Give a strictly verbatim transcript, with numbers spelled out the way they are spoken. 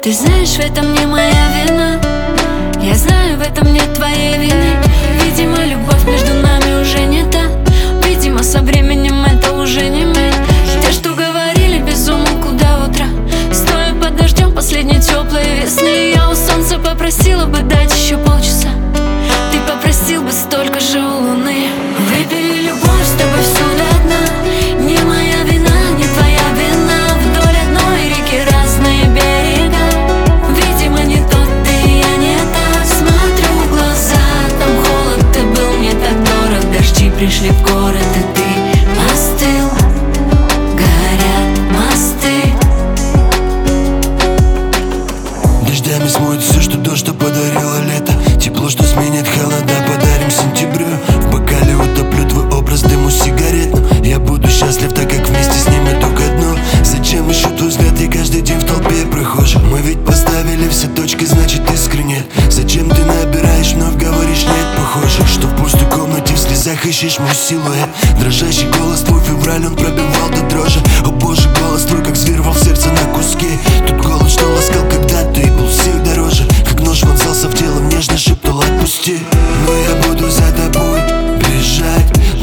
Ты знаешь, в этом не моя вина. Я знаю, в этом нет твоей вины. Видимо, любовь между нами уже не та. Видимо, со временем это уже не мы. Те, что говорили без умолку до утра, стоя под дождем последней теплой весны, я у солнца попросила бы дать еще полчаса. Ты попросил бы столько же у луны. Выпили любовь с тобой всю до дна. Не моя вина, не твоя вина. Вдоль одной реки разные берега. Видимо, не тот ты, я не та. Смотрю в глаза, там холод, ты был мне так дорог. Дожди пришли в город, и ты остыл. Горят мосты. Дождями смоет все, что дождь, что подарило лето. Тепло, что сменит холода, подарим сентябрю. В бокале утоплю твой образ, дыму сигарет. Но я буду счастлив, так как вместе с ними только дно. Зачем еще твой взгляд, я каждый день в толпе прохожих. Мы ведь поставили все точки, значит искренне. Зачем ты набираешь, вновь говоришь нет? Похоже, что в пустой комнате в слезах ищешь мой силуэт. Дрожащий голос твой, февраль, он пробивал до дрожи. О боже, голос твой, как зверь рвал сердце на куски. Тут голод, что ласкал когда-то и был всех дороже. Как нож вонзался в тело, нежно шептал отпусти. Но я буду за тобой бежать.